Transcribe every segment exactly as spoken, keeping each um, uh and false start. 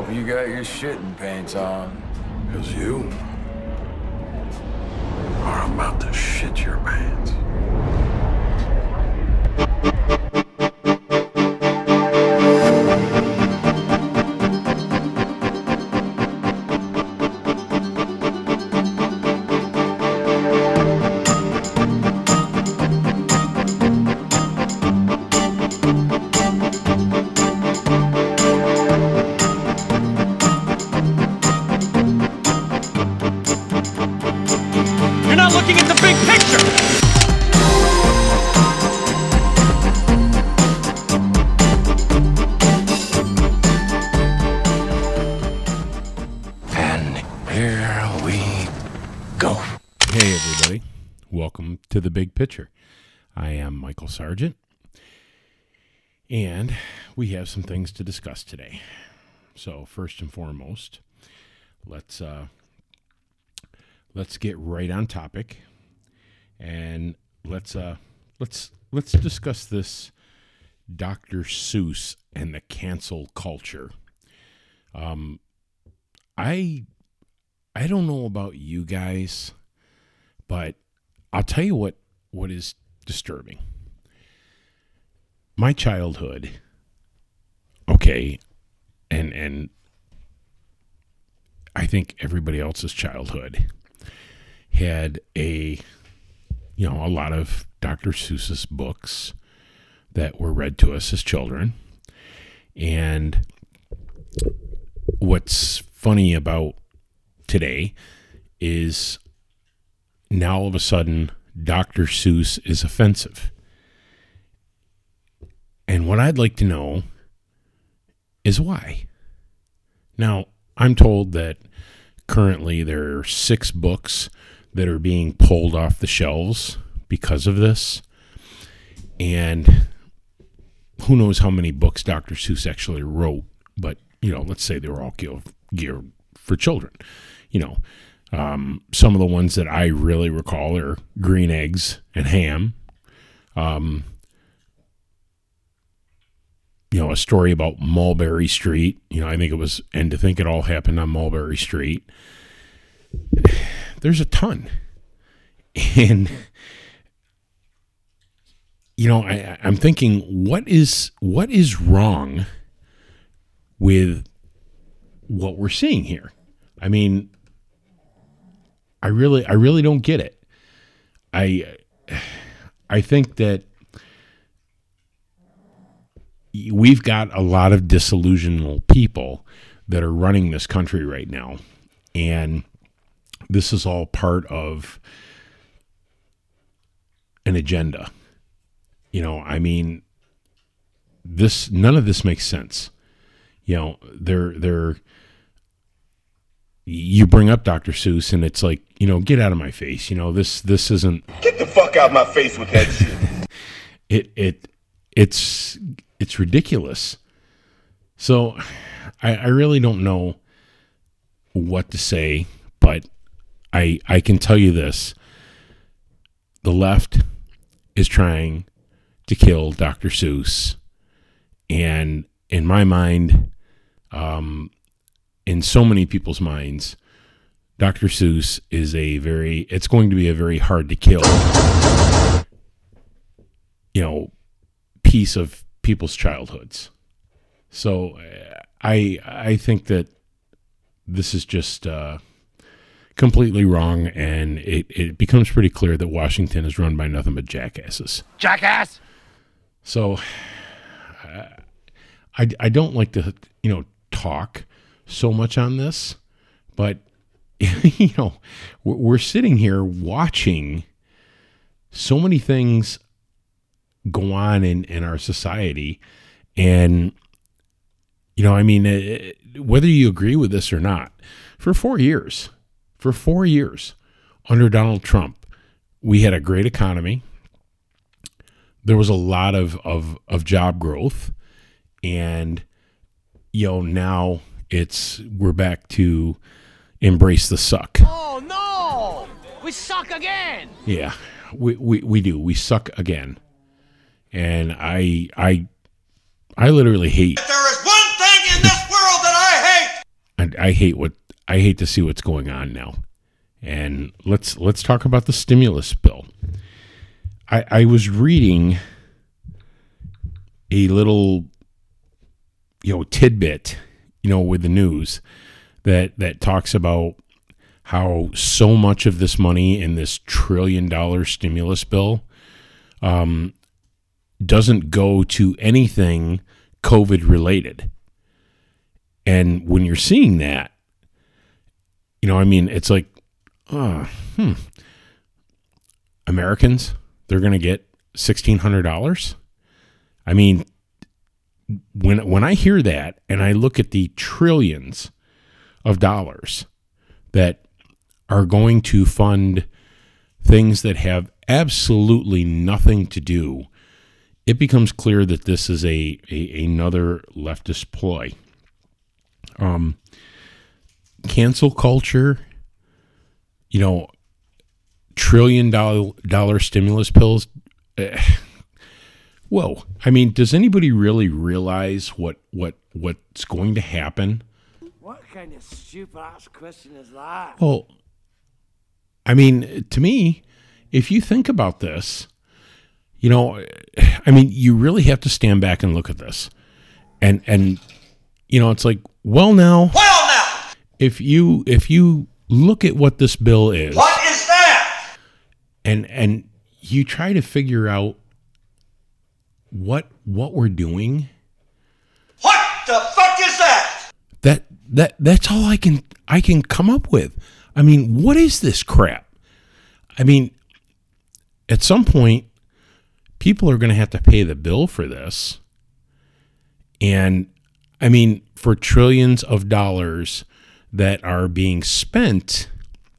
hope you got your shitting pants on. Because you are about to shit your pants. Looking at the big picture. And here we go. Hey everybody, welcome to The Big Picture. I am Michael Sargent, and we have some things to discuss today. So first and foremost, let's uh, let's get right on topic, and let's uh, let's let's discuss this Doctor Seuss and the cancel culture. Um, I I don't know about you guys, but I'll tell you what what is disturbing. My childhood, okay, and and I think everybody else's childhood had a, you know, a lot of Doctor Seuss's books that were read to us as children. And what's funny about today is now all of a sudden Doctor Seuss is offensive. And what I'd like to know is why. Now, I'm told that currently there are six books that are being pulled off the shelves because of this. And who knows how many books Doctor Seuss actually wrote, but, you know, let's say they were all geared for children. You know, um, some of the ones that I really recall are Green Eggs and Ham. Um, you know, a story about Mulberry Street. You know, I think it was, and to think it all happened on Mulberry Street. There's a ton. And, you know, I, I'm thinking, what is what is wrong with what we're seeing here? I mean, I really, I really don't get it. I, I think that we've got a lot of disillusional people that are running this country right now, and this is all part of an agenda. You know, I mean, this, none of this makes sense. You know, they're, they're, you bring up Doctor Seuss and it's like, you know, get out of my face. You know, this, this isn't. Get the fuck out of my face with that shit. It, it, it's, it's ridiculous. So I, I really don't know what to say, but I, I can tell you this. The left is trying to kill Doctor Seuss. And in my mind, um, in so many people's minds, Doctor Seuss is a very, it's going to be a very hard to kill, you know, piece of people's childhoods. So uh, I, I think that this is just, uh, completely wrong, and it, it becomes pretty clear that Washington is run by nothing but jackasses. Jackass! So, uh, I, I don't like to, you know, talk so much on this, but, you know, we're, we're sitting here watching so many things go on in, in our society, and, you know, I mean, uh, whether you agree with this or not, for four years... For four years under Donald Trump, we had a great economy. There was a lot of, of, of job growth. And, you know, now it's, we're back to embrace the suck. Oh, no! We suck again! Yeah, we, we, we do. We suck again. And I, I, I literally hate. There is one thing in this world that I hate. I hate what I hate to see what's going on now. And let's let's talk about the stimulus bill. I, I was reading a little, you know, tidbit, you know, with the news that that talks about how so much of this money in this trillion dollar stimulus bill um, doesn't go to anything COVID related. And when you're seeing that, you know, I mean, it's like, oh, hmm, Americans, they're going to get sixteen hundred dollars. I mean, when when I hear that and I look at the trillions of dollars that are going to fund things that have absolutely nothing to do, it becomes clear that this is a, a another leftist ploy. Um, cancel culture, you know, trillion dollar dollar stimulus bills. Uh, whoa! I mean, does anybody really realize what what what's going to happen? What kind of stupid ass question is that? Well, I mean, to me, if you think about this, you know, I mean, you really have to stand back and look at this, and and you know, it's like, well, now, Well now, if you if you look at what this bill is, what is that? and and you try to figure out what what we're doing, What the fuck is that? that that that's all I can I can come up with. I mean, what is this crap? I mean, at some point, people are going to have to pay the bill for this. And I mean, for trillions of dollars that are being spent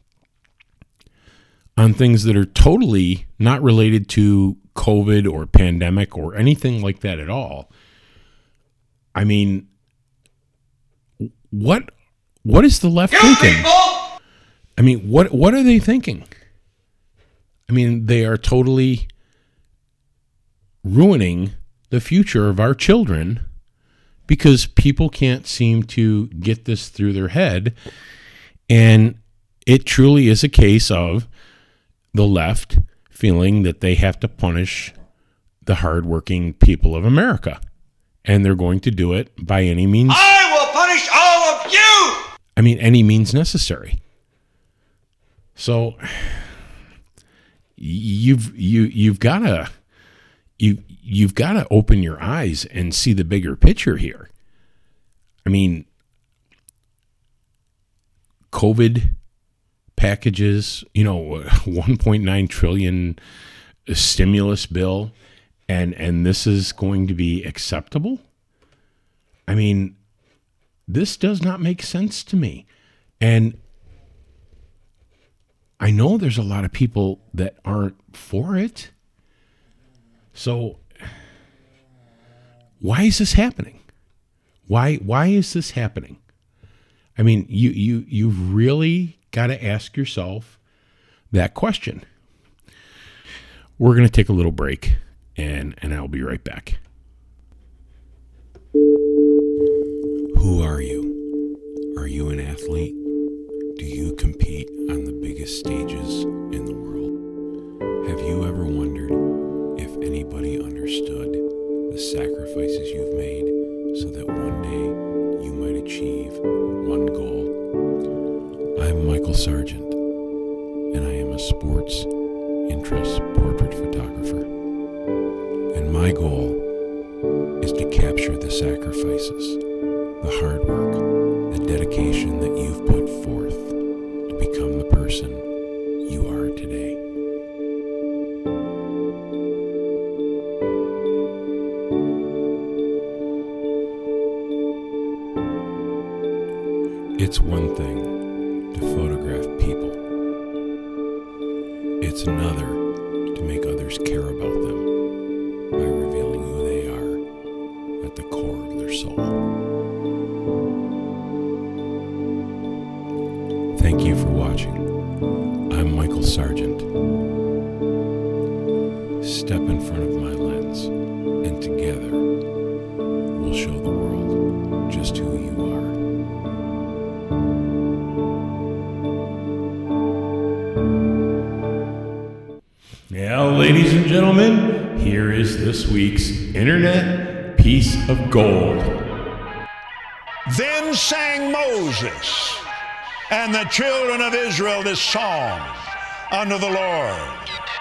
on things that are totally not related to COVID or pandemic or anything like that at all. I mean, what what is the left You thinking? people! I mean, what what are they thinking? I mean, they are totally ruining the future of our children because people can't seem to get this through their head. And it truly is a case of the left feeling that they have to punish the hardworking people of America. And they're going to do it by any means. I will punish all of you! I mean, any means necessary. So you've you you've got to you you've got to open your eyes and see the bigger picture here. I mean, COVID packages, you know, one point nine trillion stimulus bill, and and this is going to be acceptable? I mean, this does not make sense to me. And I know there's a lot of people that aren't for it. So why is this happening? Why why is this happening? I mean, you you you've really got to ask yourself that question. We're going to take a little break, and and I'll be right back. Who are you? Are you an athlete? Do you compete on the biggest stages in the world? Have you ever wondered if anybody understood the sacrifices you've made so that one day you might achieve one goal? I'm Michael Sargent, and I am a sports interest portrait photographer. And my goal is to capture the sacrifices, the hard work, the dedication that you've put forth to become the person you are today. It's one thing to photograph people. It's another to make others care about them by revealing who they are at the core of their soul. Thank you for watching. I'm Michael Sargent. Step in front of my lens, and together we'll show the world just who you are. gentlemen, here is this week's Internet Piece of Gold. Then sang Moses and the children of Israel this song unto the Lord.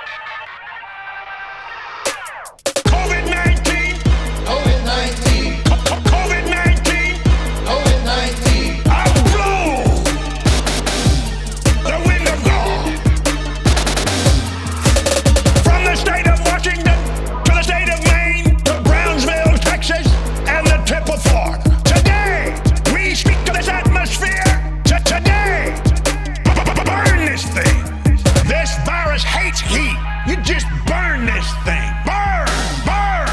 COVID nineteen, COVID nineteen, COVID nineteen, COVID nineteen. I'll blow the wind of God from the state of Washington to the state of Maine to Brownsville, Texas, and the tip of Florida. Today, we speak to this atmosphere. To today, burn this thing. This virus hates heat. You just burn this thing. Burn, burn.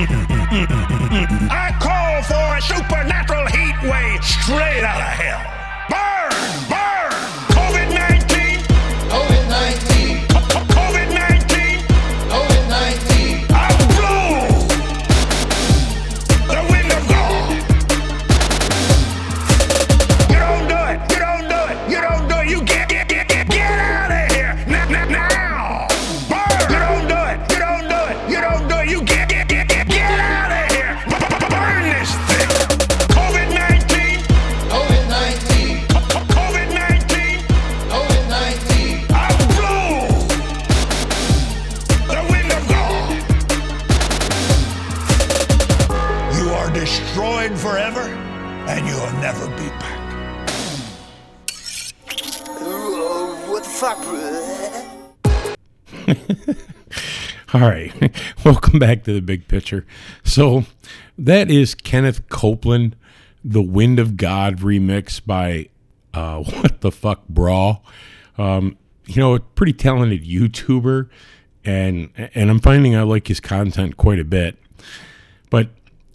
I call for a supernatural heat wave straight out of hell. Burn, burn. COVID nineteen, COVID nineteen, COVID nineteen. COVID nineteen. I'll blow the wind of God. You don't do it. You don't do it. You don't do it. You get get get get, get out of here now, now, now. Burn. You don't do it. You don't do it. You don't do it. You get get get get, get out of here. Burn this thing. COVID nineteen. COVID nineteen, COVID nineteen. COVID nineteen. I'll blow the wind of God. You are destroyed forever, and you'll never be back. What the fuck, bro? All right. Welcome back to the big picture. So that is Kenneth Copeland, the Wind of God remix by uh, What the Fuck Brawl. Um, you know, a pretty talented YouTuber, and and I'm finding I like his content quite a bit. But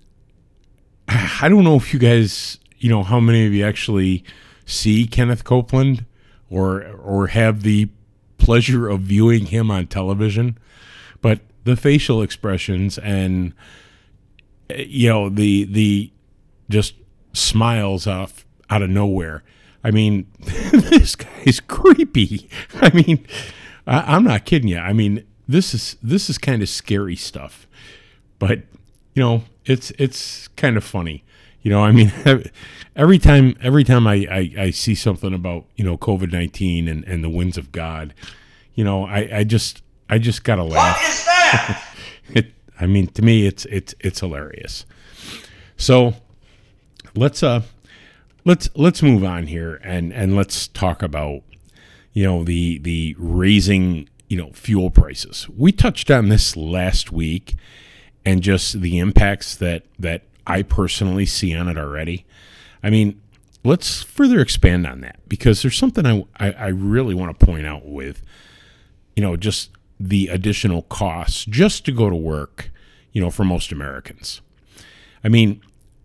I don't know if you guys, you know, how many of you actually see Kenneth Copeland or or have the pleasure of viewing him on television. But the facial expressions and, you know, the the just smiles off out of nowhere. I mean, this guy's creepy. I mean, I, I'm not kidding you. I mean, this is this is kind of scary stuff. But, you know, it's it's kind of funny. You know, I mean, every time every time I, I, I see something about, you know, COVID nineteen and, and the winds of God, you know, I, I just I just gotta laugh. What is that? It, I mean, to me, it's it's it's hilarious. So let's uh let's let's move on here and and let's talk about, you know, the the raising, you know, fuel prices. We touched on this last week, and just the impacts that that I personally see on it already. I mean, let's further expand on that, because there's something I I, I really want to point out with, you know, just the additional costs just to go to work, you know, for most Americans. I mean,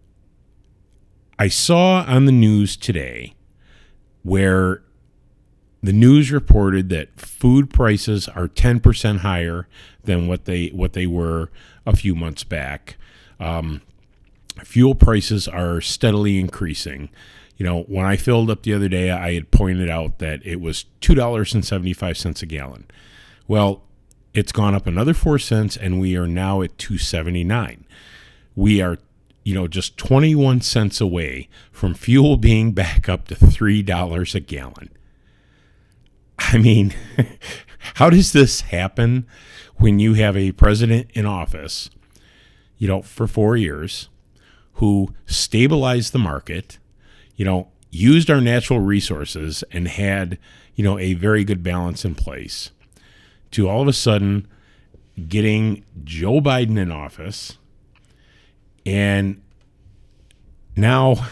I saw on the news today where the news reported that food prices are ten percent higher than what they what they were a few months back. Um, fuel prices are steadily increasing. You know, when I filled up the other day, I had pointed out that it was two dollars and seventy-five cents a gallon. Well, it's gone up another four cents, and we are now at two seventy-nine. We are, you know, just twenty-one cents away from fuel being back up to three dollars a gallon. I mean, how does this happen when you have a president in office, you know, for four years, who stabilized the market, you know, used our natural resources and had, you know, a very good balance in place, to all of a sudden getting Joe Biden in office, and now,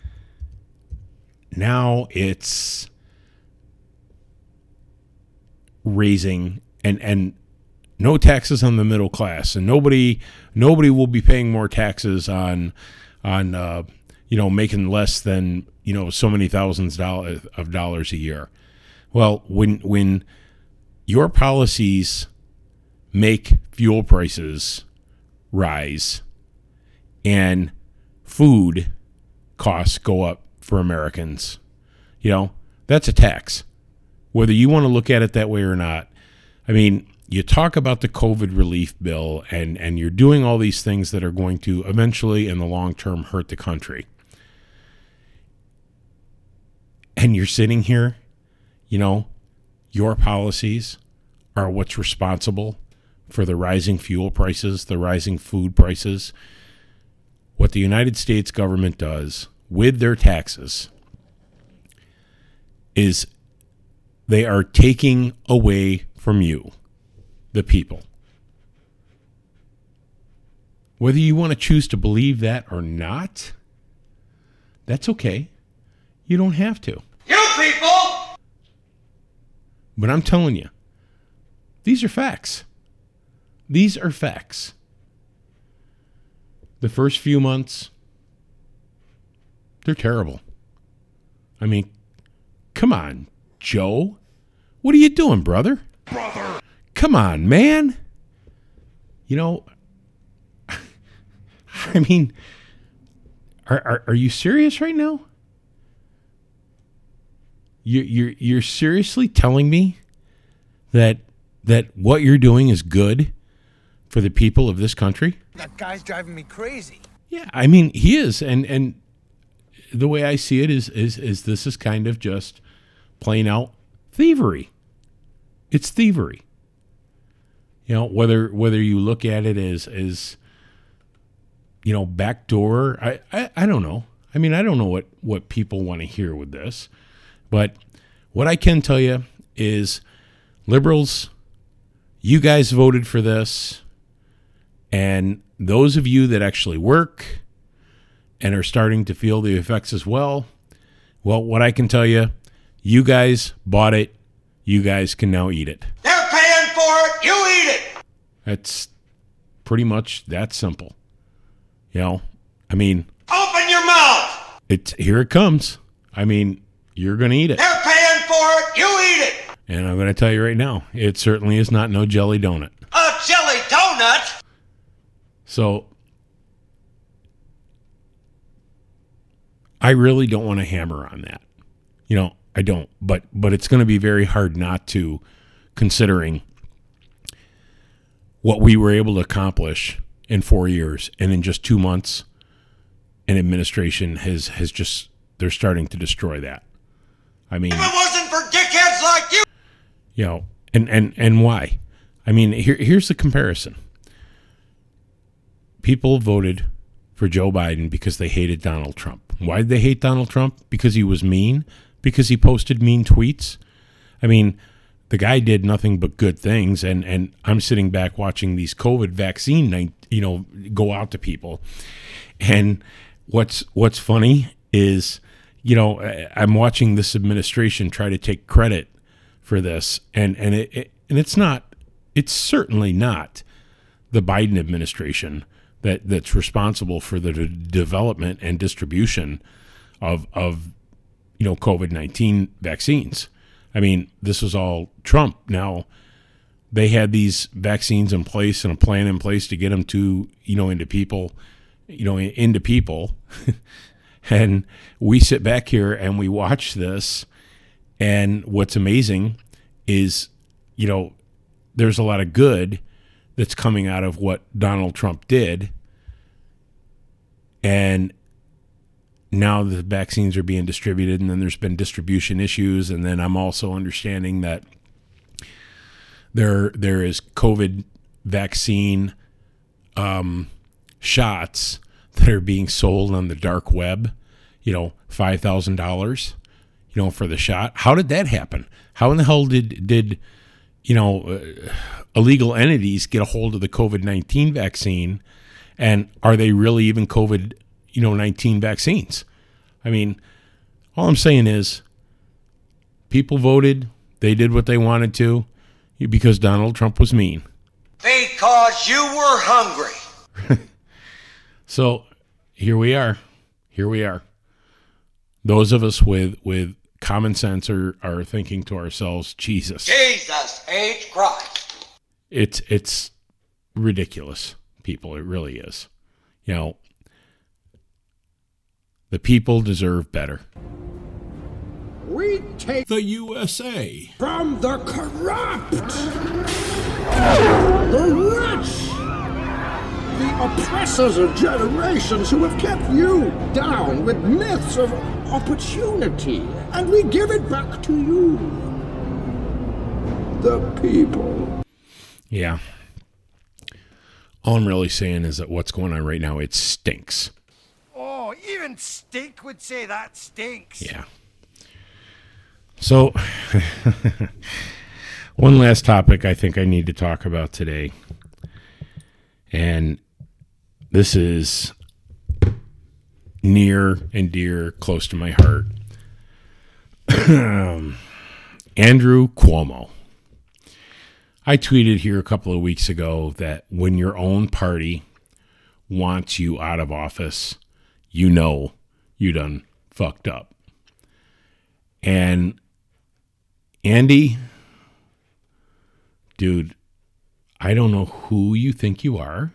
now it's raising and and no taxes on the middle class, and nobody nobody will be paying more taxes on on uh, you know, making less than, you know, so many thousands of dollars a year. Well, when when your policies make fuel prices rise and food costs go up for Americans, you know, that's a tax. Whether you want to look at it that way or not. I mean, you talk about the COVID relief bill, and, and you're doing all these things that are going to eventually, in the long term, hurt the country. And you're sitting here, you know, your policies are what's responsible for the rising fuel prices, the rising food prices. What the United States government does with their taxes is they are taking away from you, the people. Whether you want to choose to believe that or not, that's okay. You don't have to. You people! But I'm telling you, these are facts. These are facts. The first few months, they're terrible. I mean, come on, Joe. What are you doing, brother? Brother. Come on, man. You know, I mean, are are, are you serious right now? You you're you're seriously telling me that that what you're doing is good for the people of this country? That guy's driving me crazy. Yeah, I mean, he is, and and the way I see it is is is this is kind of just plain out thievery. It's thievery. You know, whether whether you look at it as as you know, backdoor, I, I I don't know. I mean, I don't know what what people want to hear with this, but what I can tell you is, liberals, you guys voted for this. And those of you that actually work and are starting to feel the effects as well, well, what I can tell you, you guys bought it. You guys can now eat it. They're paying for it. You eat it. That's pretty much that simple. You know, I mean, Open your mouth. it's here it comes. I mean, you're going to eat it. They're paying for it. You eat it. And I'm going to tell you right now, it certainly is not no jelly donut. A jelly donut. So I really don't want to hammer on that. You know, I don't, but but it's going to be very hard not to, considering what we were able to accomplish in four years, and in just two months, an administration has has just, they're starting to destroy that. I mean, If it wasn't for dickheads like you. you know, and and and why? I mean, here here's the comparison. People voted for Joe Biden because they hated Donald Trump. Why did they hate Donald Trump? Because he was mean? Because he posted mean tweets? I mean, the guy did nothing but good things, and, and I'm sitting back watching these COVID vaccine night, you know, go out to people. And what's what's funny is, you know, I'm watching this administration try to take credit for this, and and it, it and it's not, it's certainly not the Biden administration that that's responsible for the de- development and distribution of of you know COVID nineteen vaccines. I mean, this was all Trump. Now, they had these vaccines in place and a plan in place to get them to, you know, into people, you know, into people. And we sit back here and we watch this. And what's amazing is, you know, there's a lot of good that's coming out of what Donald Trump did. And now the vaccines are being distributed, and then there's been distribution issues. And then I'm also understanding that there there is COVID vaccine um, shots that are being sold on the dark web, you know, five thousand dollars, you know, for the shot. How did that happen? How in the hell did, did you know, uh, illegal entities get a hold of the COVID nineteen vaccine? And are they really even COVID, you know, nineteen vaccines? I mean, all I'm saying is people voted. They did what they wanted to because Donald Trump was mean. Because you were hungry. So here we are. Here we are. Those of us with, with common sense are, are thinking to ourselves, Jesus. Jesus H. Christ. It's it's ridiculous, people. It really is. You know, the people deserve better. We take The U S A. from the corrupt The rich! The oppressors of generations who have kept you down with myths of opportunity, and we give it back to you. The people. Yeah. All I'm really saying is that what's going on right now, it stinks. Oh, even Stink would say that stinks. Yeah. So, one last topic I think I need to talk about today. And this is near and dear, close to my heart. Andrew Cuomo. I tweeted here a couple of weeks ago that when your own party wants you out of office, you know you done fucked up. And Andy, dude, I don't know who you think you are,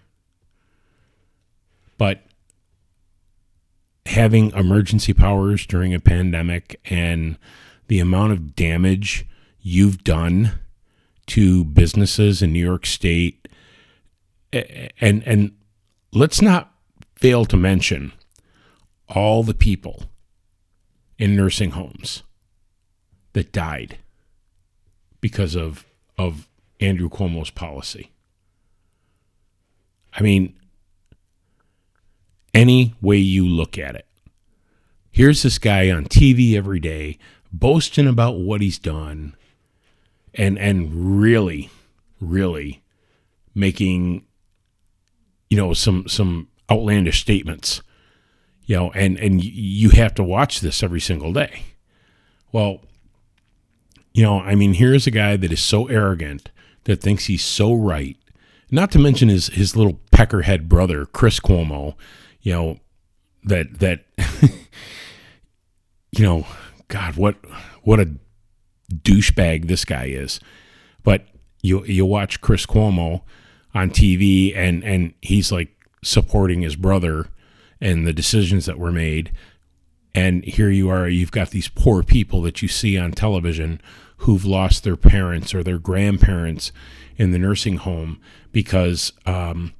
but having emergency powers during a pandemic and the amount of damage you've done to businesses in New York State, and and let's not fail to mention all the people in nursing homes that died because of of Andrew Cuomo's policy. I mean, any way you look at it, here's this guy on T V every day boasting about what he's done, and and really, really making, you know, some some outlandish statements, you know, and and you have to watch this every single day. Well, you know, I mean, here's a guy that is so arrogant that thinks he's so right. Not to mention his his little peckerhead brother, Chris Cuomo, you know, that that you know, God, what what a douchebag this guy is. But you you watch Chris Cuomo on T V, and and he's like supporting his brother and the decisions that were made. And here you are, you've got these poor people that you see on television who've lost their parents or their grandparents in the nursing home because um,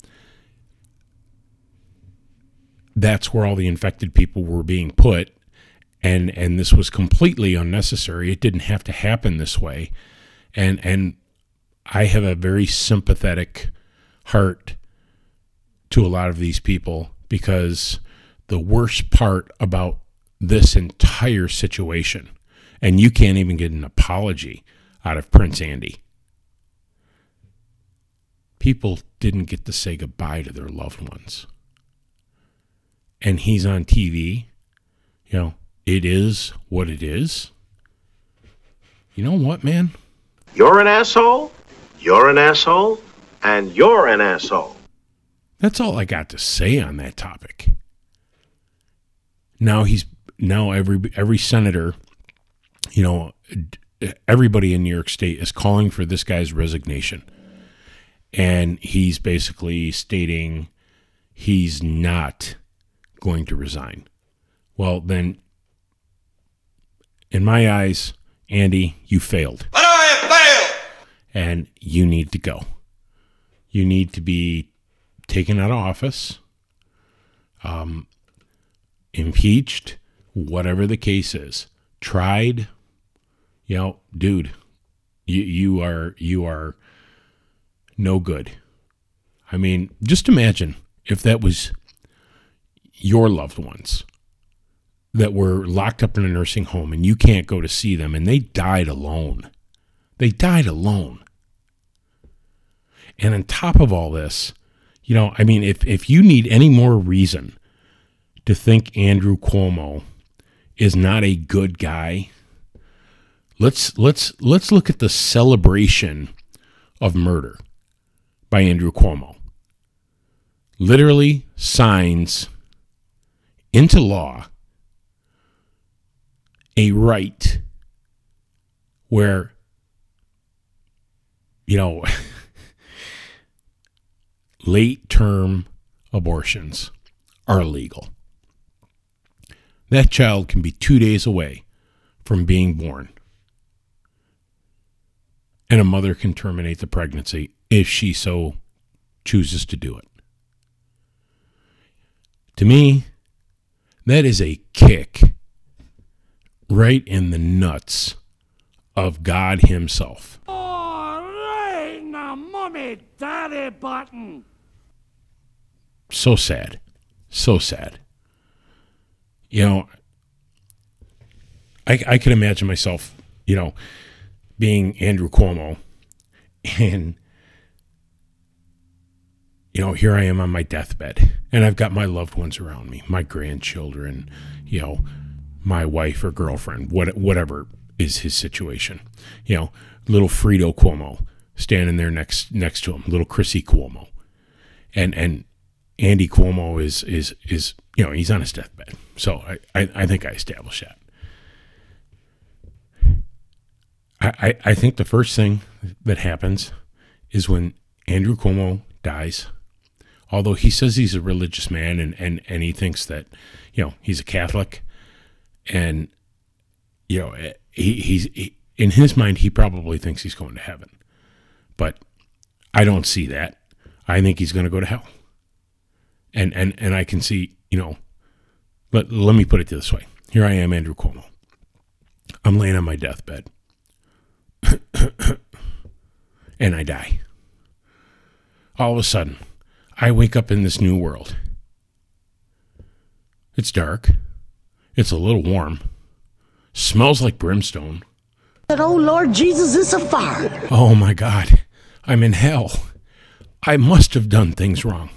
that's where all the infected people were being put. And and this was completely unnecessary. It didn't have to happen this way. And and I have a very sympathetic heart to a lot of these people, because the worst part about this entire situation, and you can't even get an apology out of Prince Andy, people didn't get to say goodbye to their loved ones. And he's on T V, you know, it is what it is. You know what, man? You're an asshole, you're an asshole, and you're an asshole. That's all I got to say on that topic. Now he's now every every senator, you know, everybody in New York State is calling for this guy's resignation. And he's basically stating he's not going to resign. Well, then, in my eyes, Andy, you failed. But I have failed! And you need to go. You need to be taken out of office, um, impeached, whatever the case is, tried. You know, dude, you you are you are no good. I mean, just imagine if that was your loved ones that were locked up in a nursing home and you can't go to see them, and they died alone. They died alone. And on top of all this, you know, I mean, if, if you need any more reason to think Andrew Cuomo is not a good guy, let's let's let's look at the celebration of murder by Andrew Cuomo. Literally signs into law a right where, you know, late-term abortions are illegal. That child can be two days away from being born, and a mother can terminate the pregnancy if she so chooses to do it. To me, that is a kick right in the nuts of God himself. All right, now, mommy, daddy button. So sad. So sad. You know, I, I can imagine myself, you know, being Andrew Cuomo, and, you know, here I am on my deathbed, and I've got my loved ones around me, my grandchildren, you know, my wife or girlfriend, what, whatever is his situation. You know, little Frito Cuomo standing there next next to him, little Chrissy Cuomo, and and Andy Cuomo is is is you know, he's on his deathbed. So I I, I think I established that. I, I I think the first thing that happens is when Andrew Cuomo dies. Although he says he's a religious man and, and, and he thinks that, you know, he's a Catholic, and, you know, he, he's he, in his mind, he probably thinks he's going to heaven. But I don't see that. I think he's going to go to hell. And, and, and I can see, you know, but let me put it this way. Here I am, Andrew Cuomo. I'm laying on my deathbed. And I die. All of a sudden, I wake up in this new world. It's dark. It's a little warm. Smells like brimstone. But oh Lord Jesus, it's a fire. Oh my God. I'm in hell. I must have done things wrong.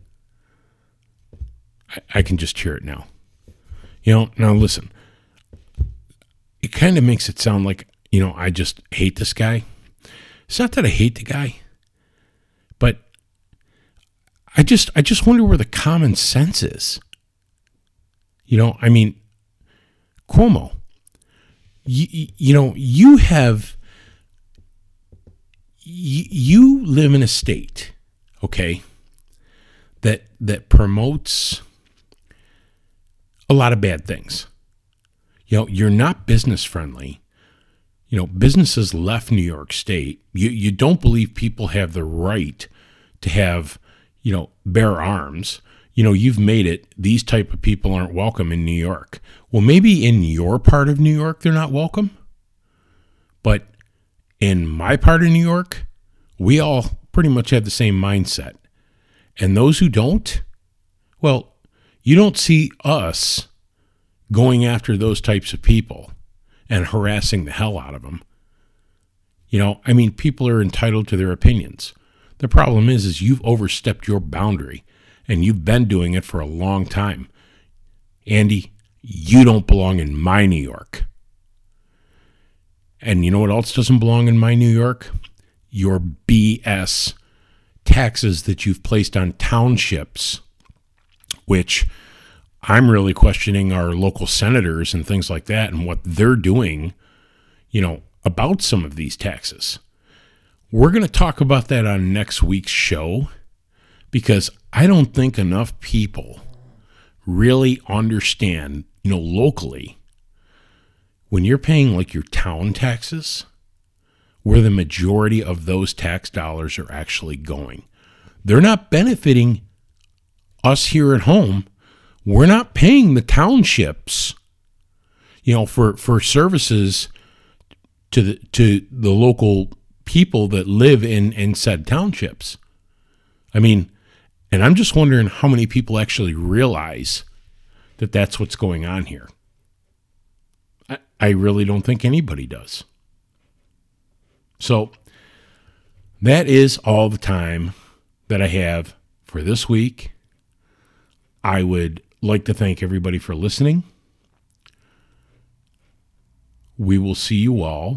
I, I can just hear it now. You know, now listen. It kind of makes it sound like, you know, I just hate this guy. It's not that I hate the guy, but I just I just wonder where the common sense is. You know, I mean, Cuomo, you, you know, you have, you, you live in a state, okay, that that promotes a lot of bad things. You know, you're not business friendly. You know, businesses left New York State. You you don't believe people have the right to have, you know, bear arms. You know, you've made it. These type of people aren't welcome in New York. Well, maybe in your part of New York, they're not welcome. But in my part of New York, we all pretty much have the same mindset. And those who don't, well, you don't see us going after those types of people and harassing the hell out of them. You know, I mean, people are entitled to their opinions. The problem is, is you've overstepped your boundary, and you've been doing it for a long time. Andy, you don't belong in my New York. And you know what else doesn't belong in my New York? Your B S taxes that you've placed on townships, which I'm really questioning our local senators and things like that and what they're doing, you know, about some of these taxes. We're going to talk about that on next week's show, because I don't think enough people really understand, you know, locally, when you're paying like your town taxes, where the majority of those tax dollars are actually going. They're not benefiting us here at home. We're not paying the townships, you know, for, for services to the to the local people that live in, in said townships. I mean, and I'm just wondering how many people actually realize that that's what's going on here. I, I really don't think anybody does. So that is all the time that I have for this week. I would like to thank everybody for listening. We will see you all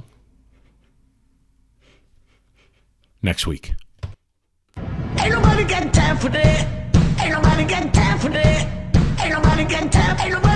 next week. Ain't nobody got time for that. Ain't nobody got time for that. Ain't nobody got time. Ain't nobody